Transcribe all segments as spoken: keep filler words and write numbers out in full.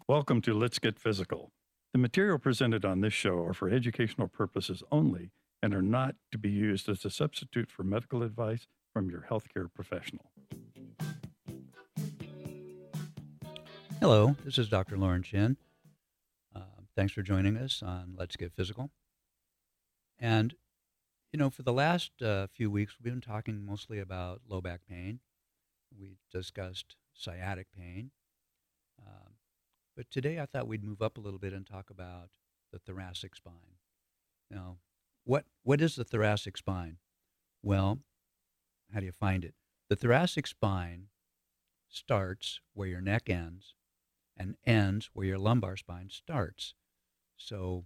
Welcome to Let's Get Physical. The material presented on this show are for educational purposes only and are not to be used as a substitute for medical advice from your healthcare professional. Hello, this is Doctor Lauren Chin. Uh, thanks for joining us on Let's Get Physical. And, you know, for the last uh, few weeks, we've been talking mostly about low back pain. We discussed sciatic pain. Um, but today I thought we'd move up a little bit and talk about the thoracic spine. Now, what what is the thoracic spine? Well, how do you find it? The thoracic spine starts where your neck ends and ends where your lumbar spine starts. So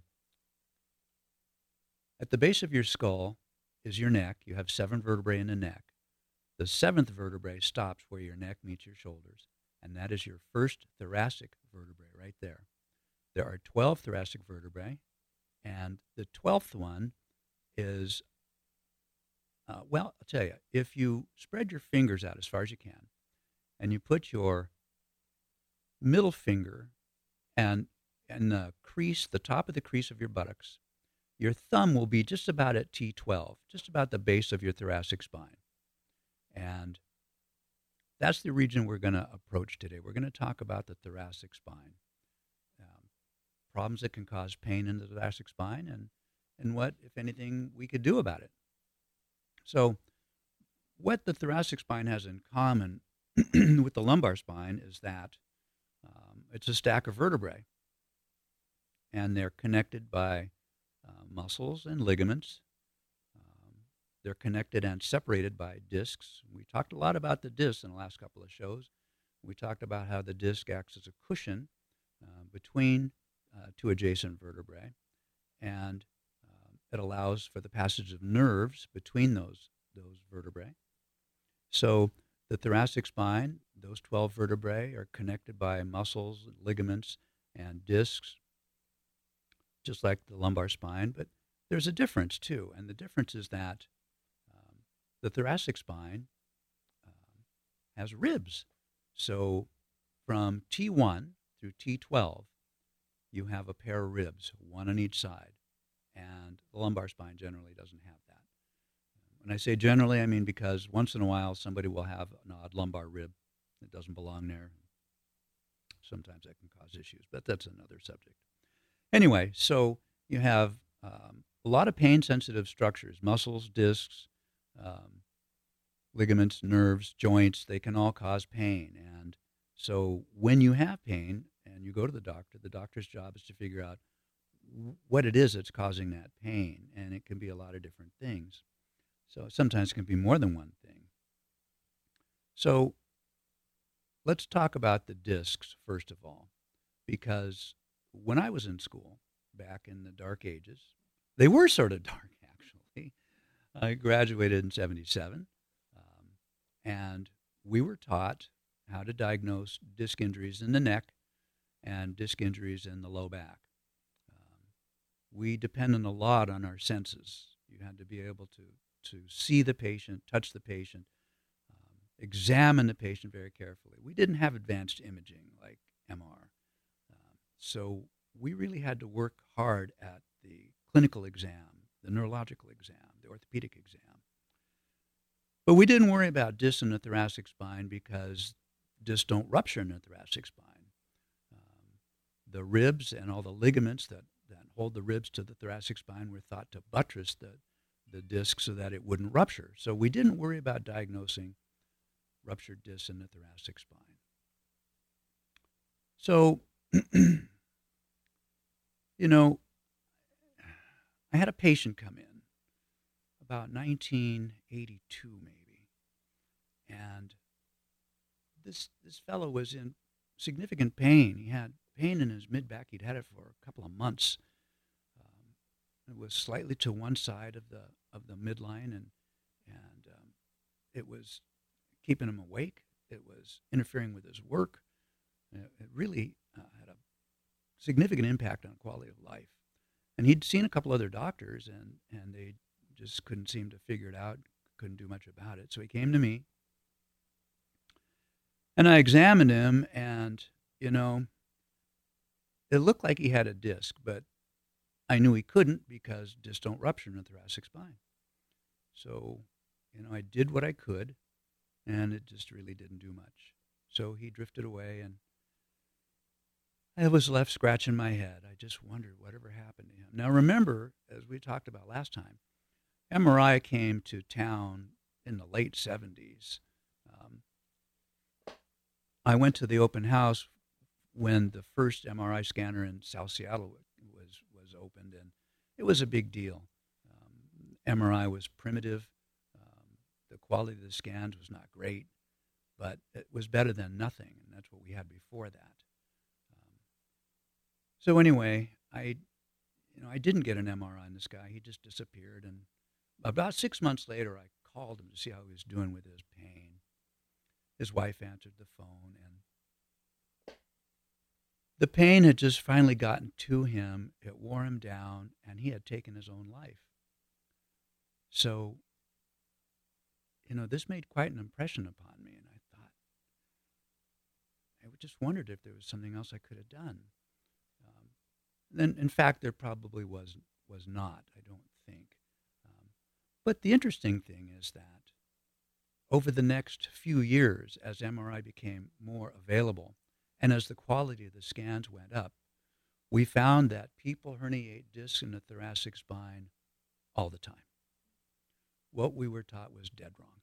at the base of your skull is your neck. You have seven vertebrae in the neck. The seventh vertebrae stops where your neck meets your shoulders, and that is your first thoracic vertebrae right there. There are twelve thoracic vertebrae, and the twelfth one is, uh, well, I'll tell you, if you spread your fingers out as far as you can, and you put your middle finger and and the crease, the top of the crease of your buttocks, your thumb will be just about at T twelve, just about the base of your thoracic spine. And that's the region we're going to approach today. We're going to talk about the thoracic spine, um, problems that can cause pain in the thoracic spine, and, and what, if anything, we could do about it. So what the thoracic spine has in common with the lumbar spine is that um, it's a stack of vertebrae, and they're connected by uh, muscles and ligaments. Um, they're connected and separated by discs. We talked a lot about the discs in the last couple of shows. We talked about how the disc acts as a cushion uh, between uh, two adjacent vertebrae, and um, it allows for the passage of nerves between those, those vertebrae. So the thoracic spine, those twelve vertebrae, are connected by muscles, ligaments, and discs, just like the lumbar spine. But there's a difference, too, and the difference is that um, the thoracic spine um, has ribs. So from T one through T twelve, you have a pair of ribs, one on each side, and the lumbar spine generally doesn't have that. When I say generally, I mean because once in a while somebody will have an odd lumbar rib that doesn't belong there. Sometimes that can cause issues, but that's another subject. Anyway, so you have um, a lot of pain-sensitive structures, muscles, discs, um, ligaments, nerves, joints. They can all cause pain. And so when you have pain and you go to the doctor, the doctor's job is to figure out what it is that's causing that pain, and it can be a lot of different things. So sometimes it can be more than one thing. So let's talk about the discs, first of all, because when I was in school back in the dark ages, they were sort of dark, actually. I graduated in seventy-seven, um, and we were taught how to diagnose disc injuries in the neck and disc injuries in the low back. Um, we depended a lot on our senses. You had to be able to to see the patient, touch the patient, um, examine the patient very carefully. We didn't have advanced imaging like M R. Um, so we really had to work hard at the clinical exam, the neurological exam, the orthopedic exam. But we didn't worry about discs in the thoracic spine because discs don't rupture in the thoracic spine. Um, the ribs and all the ligaments that, that hold the ribs to the thoracic spine were thought to buttress the the disc so that it wouldn't rupture. So we didn't worry about diagnosing ruptured discs in the thoracic spine. So, you know, I had a patient come in about nineteen eighty-two maybe, and this this fellow was in significant pain. He had pain in his mid-back. He'd had it for a couple of months. It was slightly to one side of the of the midline, and and um, it was keeping him awake. It was interfering with his work. It, it really uh, had a significant impact on quality of life. And he'd seen a couple other doctors, and, and they just couldn't seem to figure it out, couldn't do much about it. So he came to me, and I examined him, and, you know, it looked like he had a disc, but I knew he couldn't because discs don't rupture in the thoracic spine. So, you know, I did what I could, and it just really didn't do much. So he drifted away, and I was left scratching my head. I just wondered whatever happened to him. Now, remember, as we talked about last time, M R I came to town in the late seventies. Um, I went to the open house when the first M R I scanner in South Seattle was, was opened, and it was a big deal. Um, M R I was primitive. Um, the quality of the scans was not great, but it was better than nothing, and that's what we had before that. So anyway, I, you know, I didn't get an M R I on this guy. He just disappeared. And about six months later, I called him to see how he was doing with his pain. His wife answered the phone, and the pain had just finally gotten to him. It wore him down, and he had taken his own life. So, you know, this made quite an impression upon me, and I thought, I just wondered if there was something else I could have done. Then, in fact, there probably was was not, I don't think. Um, but the interesting thing is that over the next few years, as M R I became more available and as the quality of the scans went up, we found that people herniate discs in the thoracic spine all the time. What we were taught was dead wrong.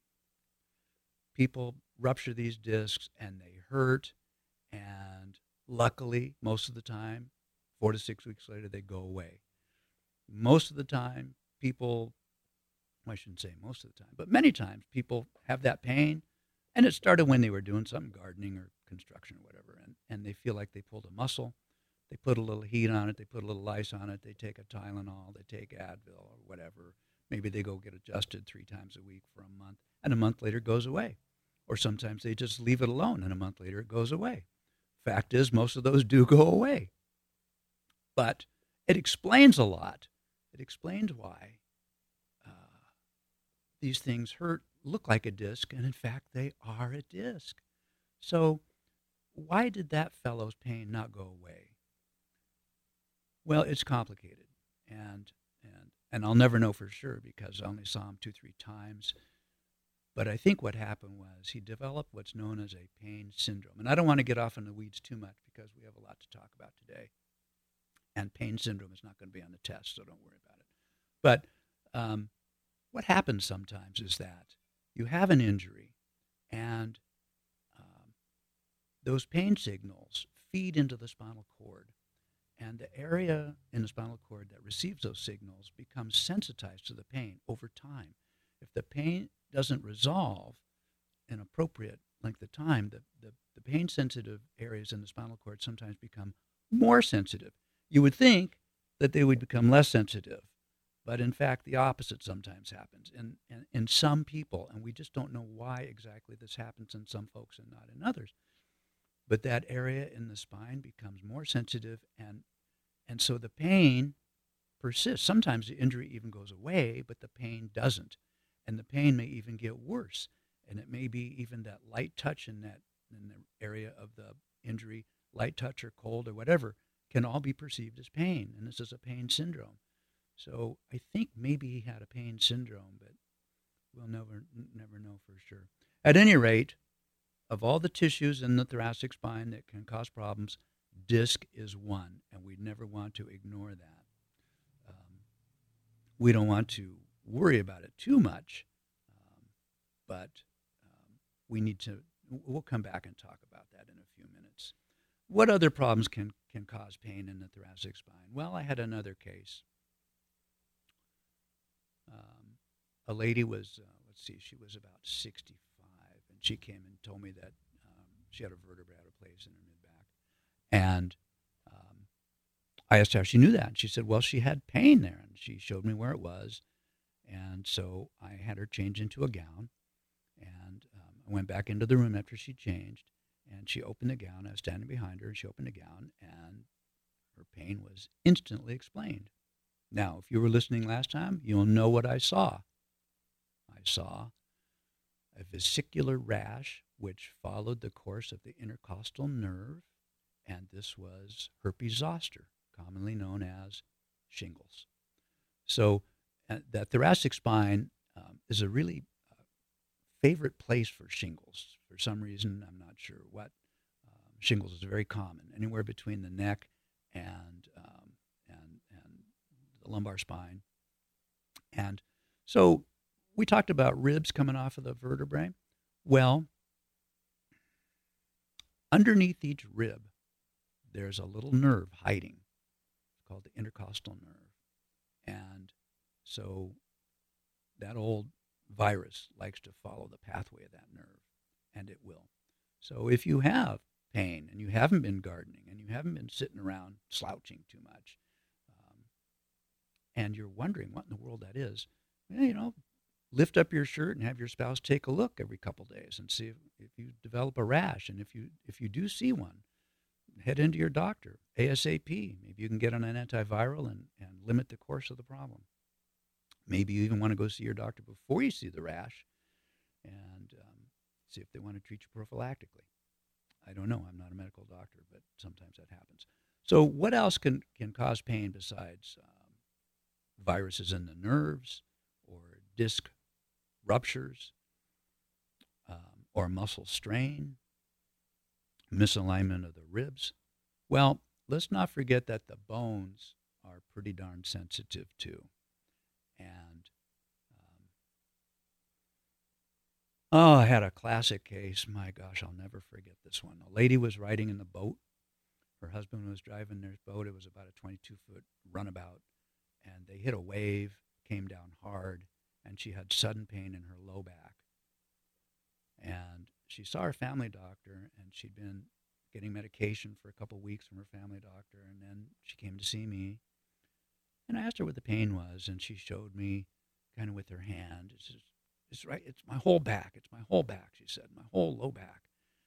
People rupture these discs and they hurt, and luckily, most of the time, Four to six weeks later, they go away. Most of the time, people, I shouldn't say most of the time, but many times people have that pain, and it started when they were doing something, gardening or construction or whatever, and, and they feel like they pulled a muscle. They put a little heat on it. They put a little ice on it. They take a Tylenol. They take Advil or whatever. Maybe they go get adjusted three times a week for a month, and a month later it goes away. Or sometimes they just leave it alone, and a month later it goes away. Fact is, most of those do go away. But it explains a lot. It explains why uh, these things hurt, look like a disc, and in fact, they are a disc. So why did that fellow's pain not go away? Well, it's complicated, and and and I'll never know for sure because I only saw him two, three times. But I think what happened was he developed what's known as a pain syndrome. And I don't want to get off in the weeds too much because we have a lot to talk about today. And pain syndrome is not going to be on the test, so don't worry about it. But um, what happens sometimes is that you have an injury, and um, those pain signals feed into the spinal cord, and the area in the spinal cord that receives those signals becomes sensitized to the pain over time. If the pain doesn't resolve in appropriate length of time, the, the, the pain-sensitive areas in the spinal cord sometimes become more sensitive. You would think that they would become less sensitive, but in fact, the opposite sometimes happens in, in, in some people, and we just don't know why exactly this happens in some folks and not in others. But that area in the spine becomes more sensitive, and and so the pain persists. Sometimes the injury even goes away, but the pain doesn't, and the pain may even get worse, and it may be even that light touch in that in the area of the injury, light touch or cold or whatever, can all be perceived as pain, and this is a pain syndrome. So I think maybe he had a pain syndrome, but we'll never never know for sure. At any rate, of all the tissues in the thoracic spine that can cause problems, disc is one, and we never want to ignore that. Um, we don't want to worry about it too much, um, but um, we need to, we'll come back and talk about that in a few minutes. What other problems can, can cause pain in the thoracic spine? Well, I had another case. Um, a lady was, uh, let's see, she was about sixty-five, and she came and told me that um, she had a vertebra out of place in her mid-back. And um, I asked her how she knew that. And she said, well, she had pain there, and she showed me where it was. And so I had her change into a gown, and um, I went back into the room after she changed, and she opened the gown. I was standing behind her, and she opened the gown, and her pain was instantly explained. Now, if you were listening last time, you'll know what I saw. I saw a vesicular rash which followed the course of the intercostal nerve and this was herpes zoster, commonly known as shingles. So uh, the thoracic spine um, is a really uh, favorite place for shingles. For some reason, I'm not sure what. Um, shingles is very common, anywhere between the neck and um, and and the lumbar spine. And so we talked about ribs coming off of the vertebrae. Well, underneath each rib, there's a little nerve hiding. It's called the intercostal nerve. And so that old virus likes to follow the pathway of that nerve, and it will. So if you have pain and you haven't been gardening and you haven't been sitting around slouching too much, um, and you're wondering what in the world that is, well, you know, lift up your shirt and have your spouse take a look every couple days and see if, if you develop a rash. And if you if you do see one, head into your doctor ASAP. Maybe you can get on an antiviral and, and limit the course of the problem. Maybe you even want to go see your doctor before you see the rash and um, see if they want to treat you prophylactically. I don't know. I'm not a medical doctor, but sometimes that happens. So what else can, can cause pain besides um, viruses in the nerves or disc ruptures um, or muscle strain, misalignment of the ribs? Well, let's not forget that the bones are pretty darn sensitive too. And um, oh, I had a classic case. My gosh, I'll never forget this one. A lady was riding in the boat. Her husband was driving their boat. It was about a twenty-two foot runabout. And they hit a wave, came down hard, and she had sudden pain in her low back. And she saw her family doctor, and she'd been getting medication for a couple of weeks from her family doctor. And then she came to see me. And I asked her what the pain was, and she showed me kind of with her hand. It's, just, it's right. It's my whole back. It's my whole back, she said, my whole low back.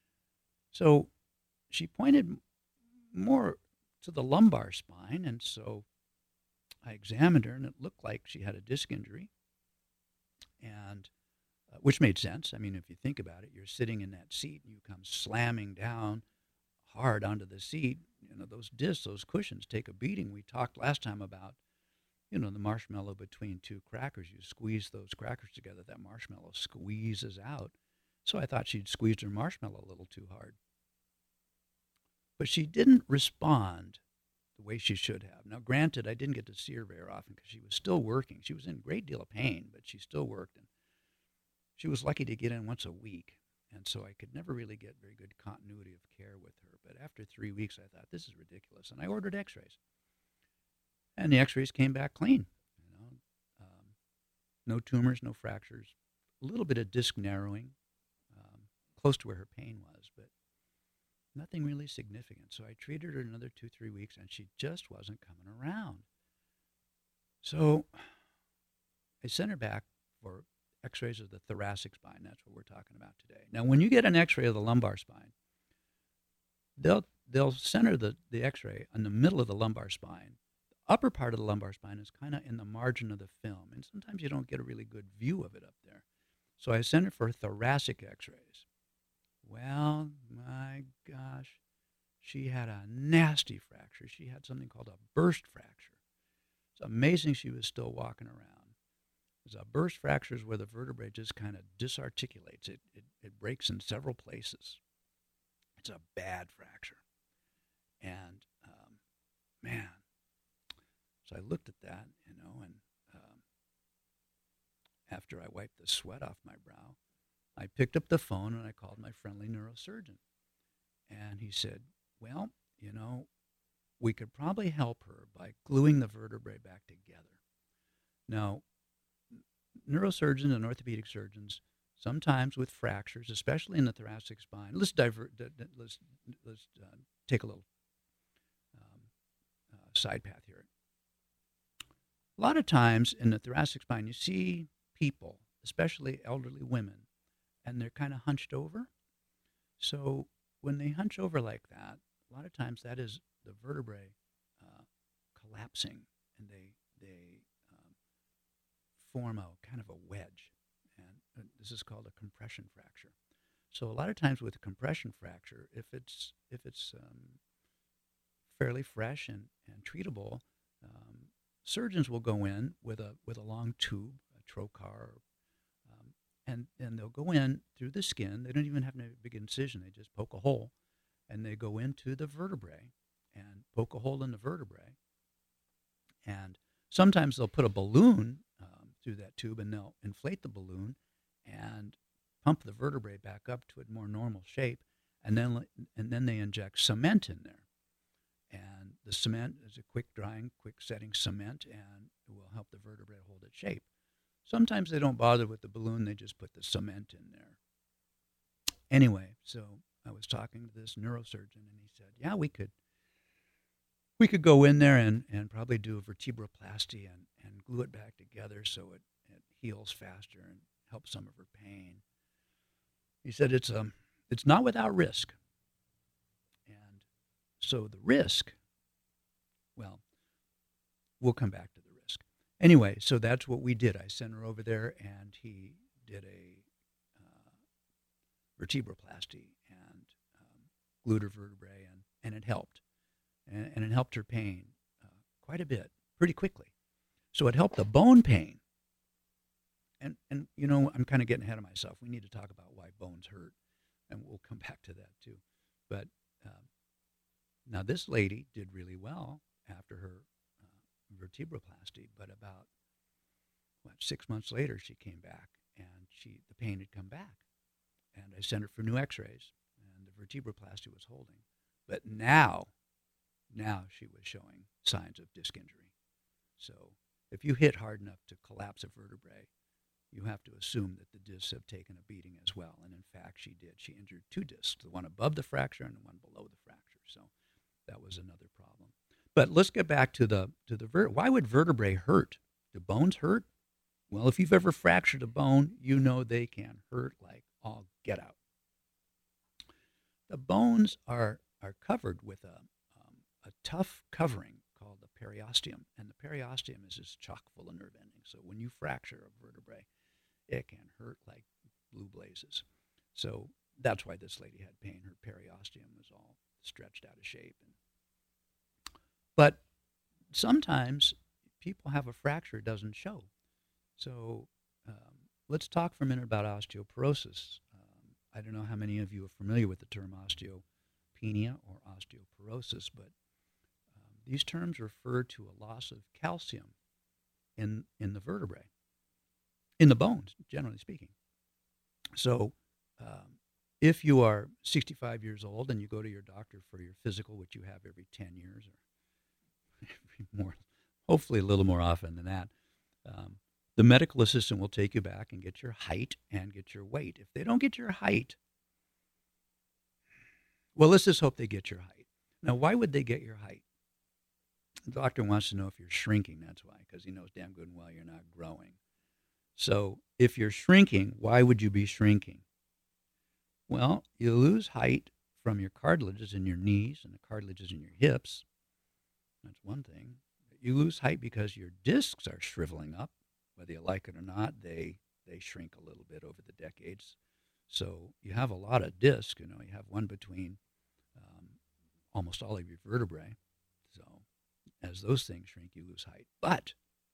So she pointed more to the lumbar spine, and so I examined her, and it looked like she had a disc injury, and uh, which made sense. I mean, if you think about it, you're sitting in that seat, and you come slamming down hard onto the seat. You know, those discs, those cushions take a beating. We talked last time about, you know, the marshmallow between two crackers. You squeeze those crackers together, that marshmallow squeezes out. So I thought she'd squeezed her marshmallow a little too hard. But she didn't respond the way she should have. Now, granted, I didn't get to see her very often because she was still working. She was in a great deal of pain, but she still worked. And she was lucky to get in once a week. And so I could never really get very good continuity of care with her. But after three weeks, I thought, this is ridiculous. And I ordered x-rays. And the x-rays came back clean. You know, um, no tumors, no fractures, a little bit of disc narrowing, um, close to where her pain was, but nothing really significant. So I treated her another two, three weeks, and she just wasn't coming around. So I sent her back for x-rays of the thoracic spine. That's what we're talking about today. Now, when you get an x-ray of the lumbar spine, they'll they'll center the, the x-ray in the middle of the lumbar spine. The upper part of the lumbar spine is kind of in the margin of the film, and sometimes you don't get a really good view of it up there. So I sent her for thoracic x-rays. Well, my gosh, she had a nasty fracture. She had something called a burst fracture. It's amazing she was still walking around. It's a burst fracture is where the vertebrae just kind of disarticulates. It, it, it breaks in several places. It's a bad fracture. And, um, man, so I looked at that, you know, and um, after I wiped the sweat off my brow, I picked up the phone and I called my friendly neurosurgeon. And he said, well, you know, we could probably help her by gluing the vertebrae back together. Now, neurosurgeons and orthopedic surgeons, sometimes with fractures, especially in the thoracic spine, let's divert, let's, let's uh, take a little um, uh, side path here. A lot of times in the thoracic spine, you see people, especially elderly women, and they're kind of hunched over. So when they hunch over like that, a lot of times that is the vertebrae uh, collapsing, and they they um, form a kind of a wedge, and this is called a compression fracture. So a lot of times with a compression fracture, if it's if it's um, fairly fresh and, and treatable, um, surgeons will go in with a with a long tube, a trocar, um, and and they'll go in through the skin. They don't even have to have a big incision. They just poke a hole, and they go into the vertebrae and poke a hole in the vertebrae. And sometimes they'll put a balloon um, through that tube, and they'll inflate the balloon and pump the vertebrae back up to a more normal shape, and then and then they inject cement in there. And the cement is a quick drying, quick setting cement, and it will help the vertebrae hold its shape. Sometimes they don't bother with the balloon, they just put the cement in there. Anyway, so I was talking to this neurosurgeon, and he said, yeah, we could we could go in there and, and probably do a vertebroplasty and, and glue it back together so it, it heals faster and helps some of her pain. He said it's um it's not without risk. And so the risk, well, we'll come back to the risk. Anyway, so that's what we did. I sent her over there, and he did a uh, vertebroplasty and um, glued her vertebrae, and, and it helped. And, and it helped her pain uh, quite a bit, pretty quickly. So it helped the bone pain. And, and you know, I'm kind of getting ahead of myself. We need to talk about why bones hurt, and we'll come back to that too. But um, now this lady did really well after her uh, vertebroplasty, but about what, six months later, she came back, and she the pain had come back. And I sent her for new x-rays, and the vertebroplasty was holding. But now, now she was showing signs of disc injury. So if you hit hard enough to collapse a vertebrae, you have to assume that the discs have taken a beating as well. And in fact, she did. She injured two discs, the one above the fracture and the one below the fracture. So that was another problem. But let's get back to the to the ver- why would vertebrae hurt? Do bones hurt? Well, if you've ever fractured a bone, you know they can hurt like all get out. The bones are are covered with a um, a tough covering called the periosteum, and the periosteum is just chock full of nerve endings. So when you fracture a vertebrae, it can hurt like blue blazes. So that's why this lady had pain. Her periosteum was all stretched out of shape. And, but sometimes people have a fracture it doesn't show. So um, let's talk for a minute about osteoporosis. Um, I don't know how many of you are familiar with the term osteopenia or osteoporosis, but um, these terms refer to a loss of calcium in in the vertebrae, in the bones, generally speaking. So um, if you are sixty-five years old and you go to your doctor for your physical, which you have every ten years or every more, hopefully a little more often than that, um, the medical assistant will take you back and get your height and get your weight. If they don't get your height, well, let's just hope they get your height. Now, why would they get your height? The doctor wants to know if you're shrinking, that's why, because he knows damn good and well you're not growing. So if you're shrinking, why would you be shrinking? Well, you lose height from your cartilages in your knees and the cartilages in your hips. That's one thing. You lose height because your discs are shriveling up. Whether you like it or not, they they shrink a little bit over the decades. So you have a lot of disc. You know, you have one between um, almost all of your vertebrae. So as those things shrink, you lose height. But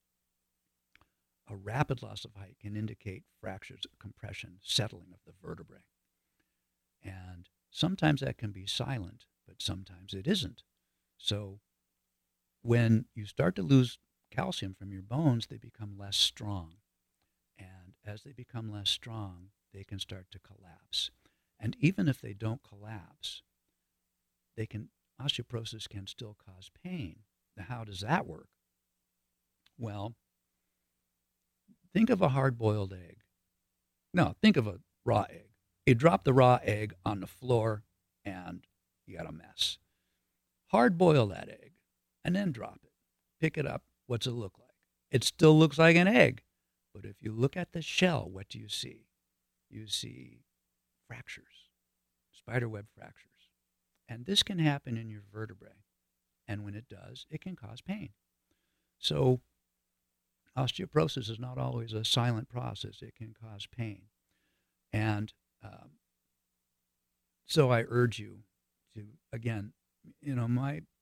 a rapid loss of height can indicate fractures, compression, settling of the vertebrae. And sometimes that can be silent, but sometimes it isn't. So when you start to lose calcium from your bones, they become less strong. And as they become less strong, they can start to collapse. And even if they don't collapse, they can osteoporosis can still cause pain. Now, how does that work? Well, think of a hard-boiled egg. No, think of a raw egg. You drop the raw egg on the floor, and you got a mess. Hard-boil that egg, and then drop it. Pick it up. What's it look like? It still looks like an egg. But if you look at the shell, what do you see? You see fractures, spiderweb fractures. And this can happen in your vertebrae. And when it does, it can cause pain. So osteoporosis is not always a silent process. It can cause pain. And um, so I urge you to, again, you know, my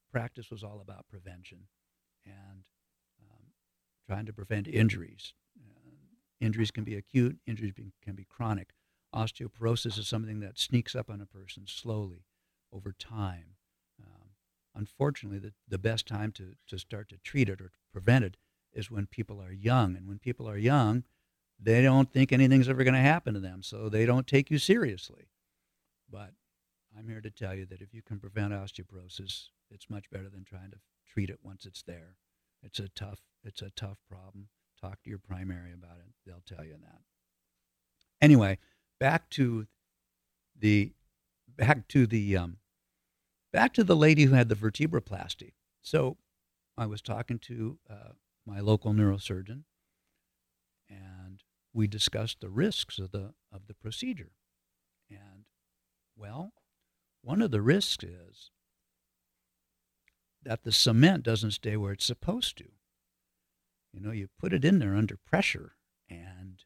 practice was all about prevention and um, trying to prevent injuries. Uh, injuries can be acute, injuries be, can be chronic. Osteoporosis is something that sneaks up on a person slowly over time. Um, unfortunately, the, the best time to, to start to treat it or to prevent it is when people are young. And when people are young, they don't think anything's ever going to happen to them, so they don't take you seriously. But I'm here to tell you that if you can prevent osteoporosis, it's much better than trying to treat it once it's there. It's a tough, it's a tough problem. Talk to your primary about it. They'll tell you that. Anyway, back to the back to the um, back to the lady who had the vertebroplasty. So I was talking to uh, my local neurosurgeon, and we discussed the risks of the of the procedure. And well, one of the risks is that the cement doesn't stay where it's supposed to. You know, you put it in there under pressure, and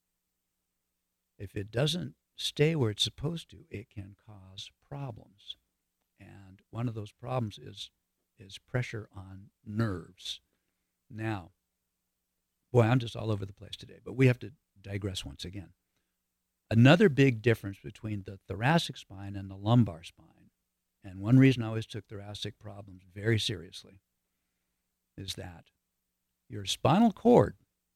if it doesn't stay where it's supposed to, it can cause problems. And one of those problems is is pressure on nerves. Now, boy, I'm just all over the place today, but we have to digress once again. Another big difference between the thoracic spine and the lumbar spine, and one reason I always took thoracic problems very seriously, is that your spinal cord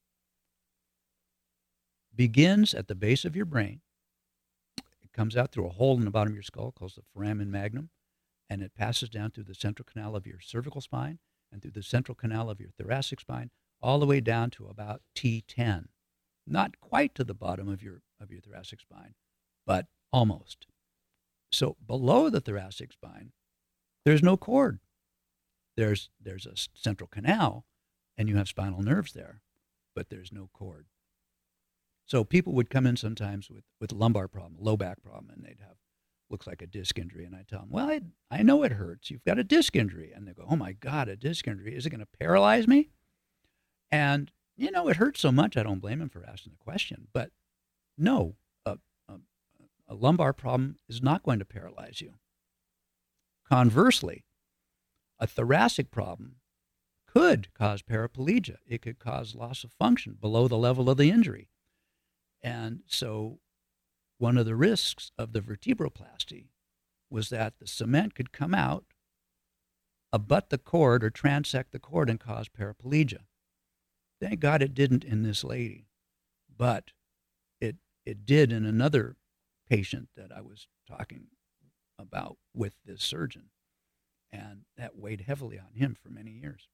begins at the base of your brain. It comes out through a hole in the bottom of your skull called the foramen magnum, and it passes down through the central canal of your cervical spine and through the central canal of your thoracic spine, all the way down to about T ten. Not quite to the bottom of your of your thoracic spine, but almost. So below the thoracic spine, there's no cord. There's there's a central canal, and you have spinal nerves there, but there's no cord. So people would come in sometimes with, with lumbar problem, low back problem, and they'd have, looks like a disc injury. And I tell them, well, I, I know it hurts. You've got a disc injury. And they go, oh my God, a disc injury. Is it going to paralyze me? And, you know, it hurts so much, I don't blame them for asking the question. But no, a, a, a lumbar problem is not going to paralyze you. Conversely, a thoracic problem could cause paraplegia. It could cause loss of function below the level of the injury. And so one of the risks of the vertebroplasty was that the cement could come out, abut the cord or transect the cord and cause paraplegia. Thank God it didn't in this lady, but it it did in another patient that I was talking about with this surgeon, and that weighed heavily on him for many years.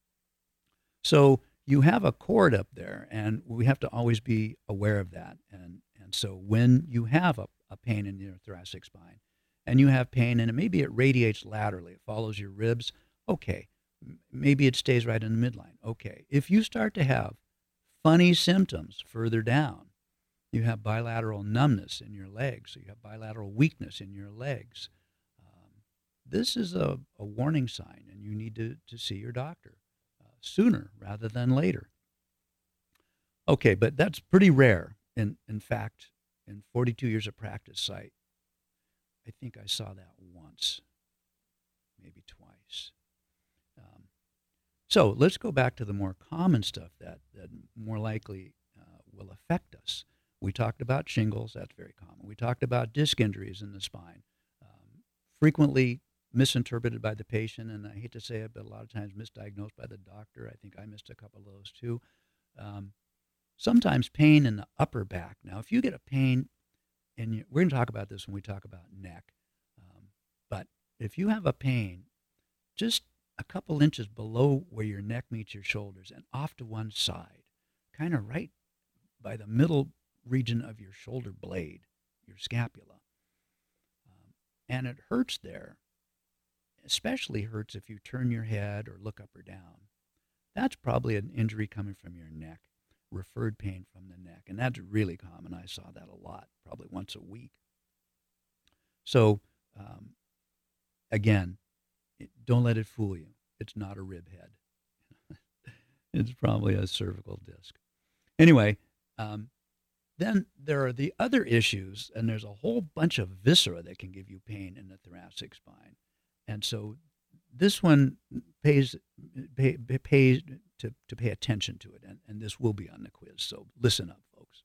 So you have a cord up there, and we have to always be aware of that. And and so when you have a, a pain in your thoracic spine, and you have pain, and it, maybe it radiates laterally, it follows your ribs, okay. Maybe it stays right in the midline, okay. If you start to have funny symptoms further down, you have bilateral numbness in your legs, or you have bilateral weakness in your legs, um, this is a, a warning sign, and you need to, to see your doctor sooner rather than later. Okay, but that's pretty rare. In in fact, in forty-two years of practice, I, I think I saw that once, maybe twice. Um, so let's go back to the more common stuff that, that more likely uh, will affect us. We talked about shingles, that's very common. We talked about disc injuries in the spine, um, frequently misinterpreted by the patient, and I hate to say it, but a lot of times misdiagnosed by the doctor. I think I missed a couple of those too. Um, sometimes pain in the upper back. Now, if you get a pain, and you, we're going to talk about this when we talk about neck, um, but if you have a pain just a couple inches below where your neck meets your shoulders and off to one side, kind of right by the middle region of your shoulder blade, your scapula, um, and it hurts there, especially hurts if you turn your head or look up or down, that's probably an injury coming from your neck, referred pain from the neck. And that's really common. I saw that a lot, probably once a week. So, um, again, it, don't let it fool you. It's not a rib head. It's probably a cervical disc. Anyway, um, then there are the other issues, and there's a whole bunch of viscera that can give you pain in the thoracic spine. And so this one pays pay, pays to, to pay attention to it, and, and this will be on the quiz, so listen up, folks.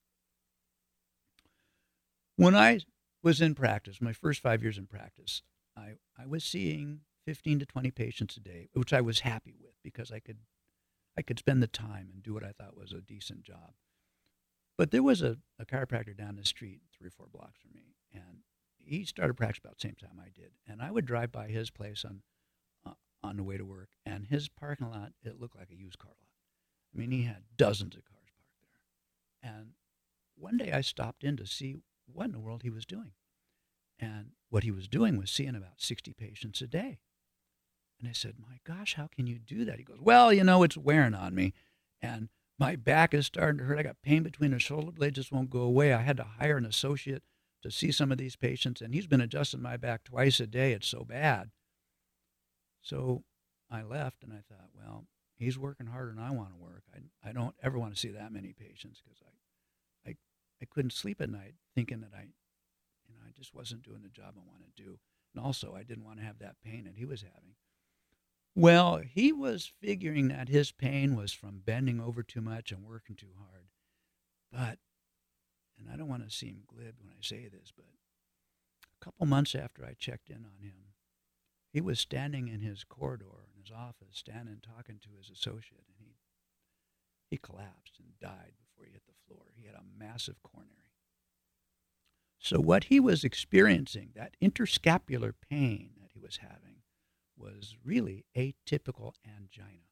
When I was in practice, my first five years in practice, I, I was seeing fifteen to twenty patients a day, which I was happy with because I could I could spend the time and do what I thought was a decent job. But there was a, a chiropractor down the street, three or four blocks from me, and he started practice about the same time I did. And I would drive by his place on uh, on the way to work, and his parking lot, it looked like a used car lot. I mean, he had dozens of cars parked there. And one day I stopped in to see what in the world he was doing. And what he was doing was seeing about sixty patients a day. And I said, my gosh, how can you do that? He goes, well, you know, it's wearing on me. And my back is starting to hurt. I got pain between the shoulder blades, just won't go away. I had to hire an associate to see some of these patients, and he's been adjusting my back twice a day. It's so bad. So I left, and I thought, well, he's working harder than I want to work. I, I don't ever want to see that many patients because I, I, I couldn't sleep at night thinking that I, you know, I just wasn't doing the job I want to do. And also, I didn't want to have that pain that he was having. Well, he was figuring that his pain was from bending over too much and working too hard. But, and I don't want to seem glib when I say this, but a couple months after I checked in on him, he was standing in his corridor in his office, standing talking to his associate, and he he collapsed and died before he hit the floor. He had a massive coronary. So what he was experiencing, that interscapular pain that he was having, was really atypical angina.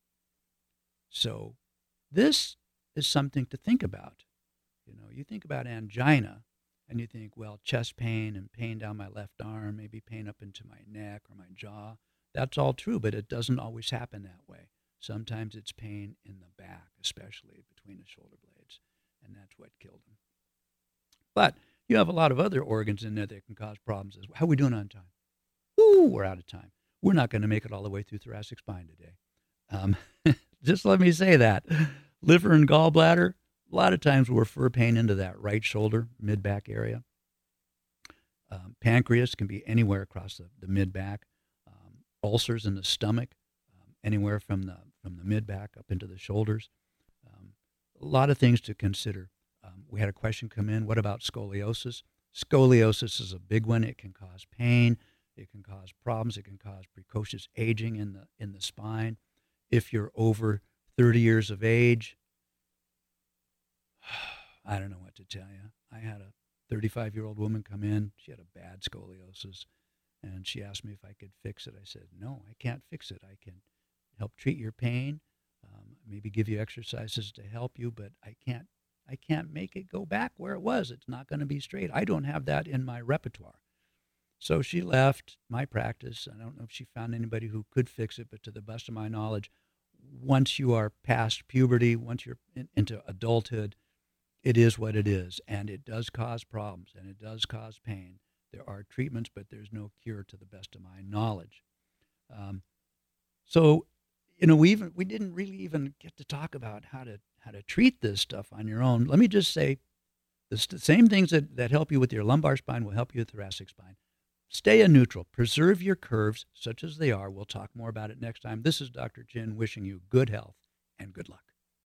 So this is something to think about. You know, you think about angina and you think, well, chest pain and pain down my left arm, maybe pain up into my neck or my jaw. That's all true, but it doesn't always happen that way. Sometimes it's pain in the back, especially between the shoulder blades, and that's what killed him. But you have a lot of other organs in there that can cause problems as well. How are we doing on time? Ooh, we're out of time. We're not going to make it all the way through thoracic spine today. Um, just let me say that. Liver and gallbladder, a lot of times we'll refer pain into that right shoulder, mid-back area. Um, pancreas can be anywhere across the, the mid-back. Um, ulcers in the stomach, um, anywhere from the from the mid-back up into the shoulders. Um, a lot of things to consider. Um, we had a question come in. What about scoliosis? Scoliosis is a big one. It can cause pain. It can cause problems. It can cause precocious aging in the in the spine. If you're over thirty years of age, I don't know what to tell you. I had a thirty-five-year-old woman come in. She had a bad scoliosis, and she asked me if I could fix it. I said, no, I can't fix it. I can help treat your pain, um, maybe give you exercises to help you, but I can't I can't make it go back where it was. It's not going to be straight. I don't have that in my repertoire. So she left my practice. I don't know if she found anybody who could fix it, but to the best of my knowledge, once you are past puberty, once you're in, into adulthood, it is what it is, and it does cause problems, and it does cause pain. There are treatments, but there's no cure to the best of my knowledge. Um, so, you know, we even we didn't really even get to talk about how to how to treat this stuff on your own. Let me just say, the same things that, that help you with your lumbar spine will help you with thoracic spine. Stay a neutral. Preserve your curves such as they are. We'll talk more about it next time. This is Doctor Chin wishing you good health and good luck.